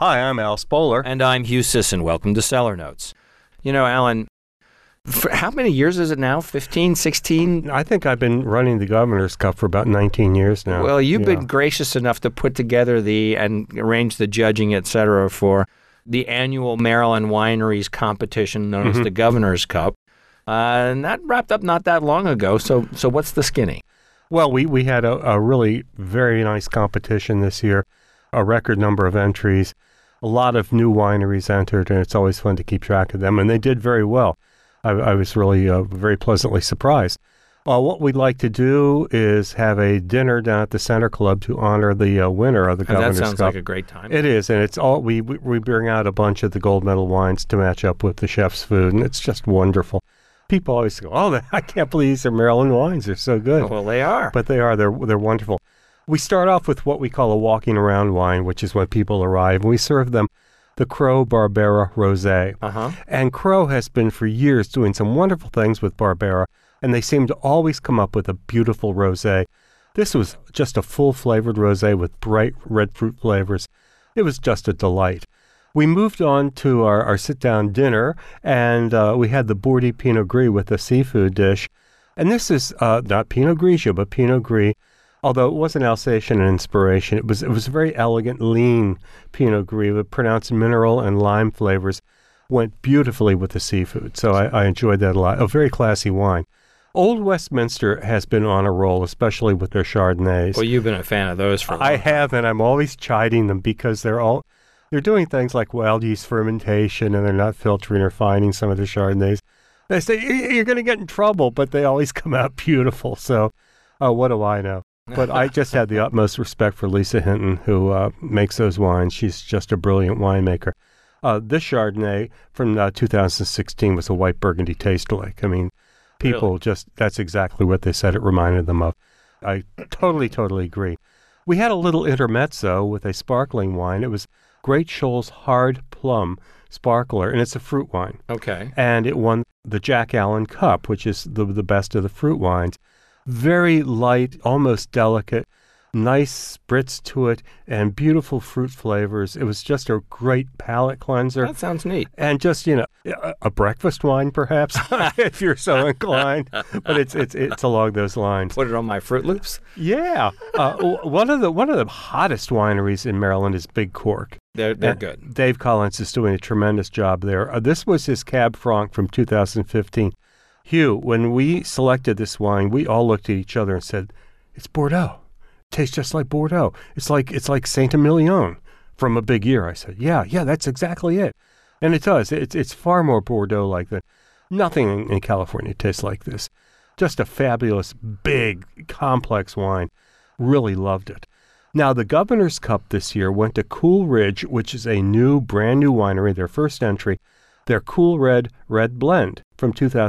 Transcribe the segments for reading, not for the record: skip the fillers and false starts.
Hi, I'm Al Spoler. And I'm Hugh Sisson. Welcome to Cellar Notes. You know, Alan, for how many years is it now? 15, 16? I think I've been running the Governor's Cup for about 19 years now. Well, you've been gracious enough to put together and arrange the judging, et cetera, for the annual Maryland Wineries competition known as the Governor's Cup. And that wrapped up not that long ago. So what's the skinny? Well, we had a really very nice competition this year, a record number of entries. A lot of new wineries entered, and it's always fun to keep track of them. And they did very well. I was really very pleasantly surprised. What we'd like to do is have a dinner down at the Center Club to honor the winner of the Governor's Cup. That sounds like a great time. It is, and it's all we bring out a bunch of the gold medal wines to match up with the chef's food, and it's just wonderful. People always go, "Oh, I can't believe these are Maryland wines. They're so good." Well, they are. But they are. They're wonderful. We start off with what we call a walking around wine, which is when people arrive, and we serve them the Crowe Barbera Rosé. And Crowe has been for years doing some wonderful things with Barbera, and they seem to always come up with a beautiful rosé. This was just a full-flavored rosé with bright red fruit flavors. It was just a delight. We moved on to our sit-down dinner, and we had the Bourdi Pinot Gris with a seafood dish. And this is not Pinot Grigio, but Pinot Gris. Although it wasn't Alsatian in inspiration, it was a very elegant, lean Pinot Gris with pronounced mineral and lime flavors. Went beautifully with the seafood, so I enjoyed that a lot. A very classy wine. Old Westminster has been on a roll, especially with their Chardonnays. Well, you've been a fan of those for a long time. I have, and I'm always chiding them because they're doing things like wild yeast fermentation, and they're not filtering or refining some of the Chardonnays. They say, you're going to get in trouble, but they always come out beautiful. So what do I know? But I just had the utmost respect for Lisa Hinton, who makes those wines. She's just a brilliant winemaker. This Chardonnay from 2016 was a white Burgundy taste-alike. I mean, people that's exactly what they said it reminded them of. I totally agree. We had a little intermezzo with a sparkling wine. It was Great Shoals Hard Plum Sparkler, and it's a fruit wine. Okay. And it won the Jack Allen Cup, which is the best of the fruit wines. Very light, almost delicate, nice spritz to it, and beautiful fruit flavors. It was just a great palate cleanser. That sounds neat. And just, a breakfast wine, perhaps, if you're so inclined. But it's along those lines. Put it on my Fruit Loops? Yeah. One of the hottest wineries in Maryland is Big Cork. They're good. Dave Collins is doing a tremendous job there. This was his Cab Franc from 2015. Hugh, when we selected this wine, we all looked at each other and said, "It's Bordeaux. It tastes just like Bordeaux. It's like Saint-Emilion from A Big Year." I said, "Yeah, that's exactly it." And it does. It's far more Bordeaux-like than nothing in California tastes like this. Just a fabulous, big, complex wine. Really loved it. Now, the Governor's Cup this year went to Cool Ridge, which is a brand new winery, their first entry. Their Cool Red Blend from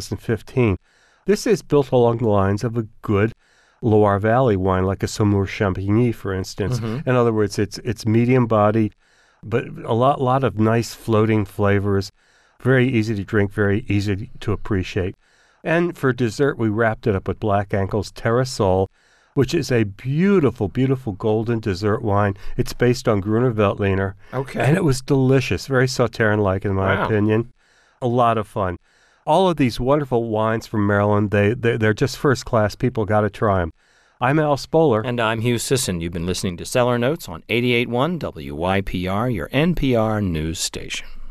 2015. This is built along the lines of a good Loire Valley wine, like a Saumur Champigny, for instance. In other words, it's medium bodied, but a lot of nice floating flavors. Very easy to drink, very easy to appreciate. And for dessert, we wrapped it up with Black Ankle's Terrasol, which is a beautiful, beautiful golden dessert wine. It's based on Gruner Veltliner. Okay. And it was delicious, very Sauternes-like in my opinion. A lot of fun. All of these wonderful wines from Maryland, they're just first class. People got to try them. I'm Al Spoler. And I'm Hugh Sisson. You've been listening to Cellar Notes on 88.1 WYPR, your NPR news station.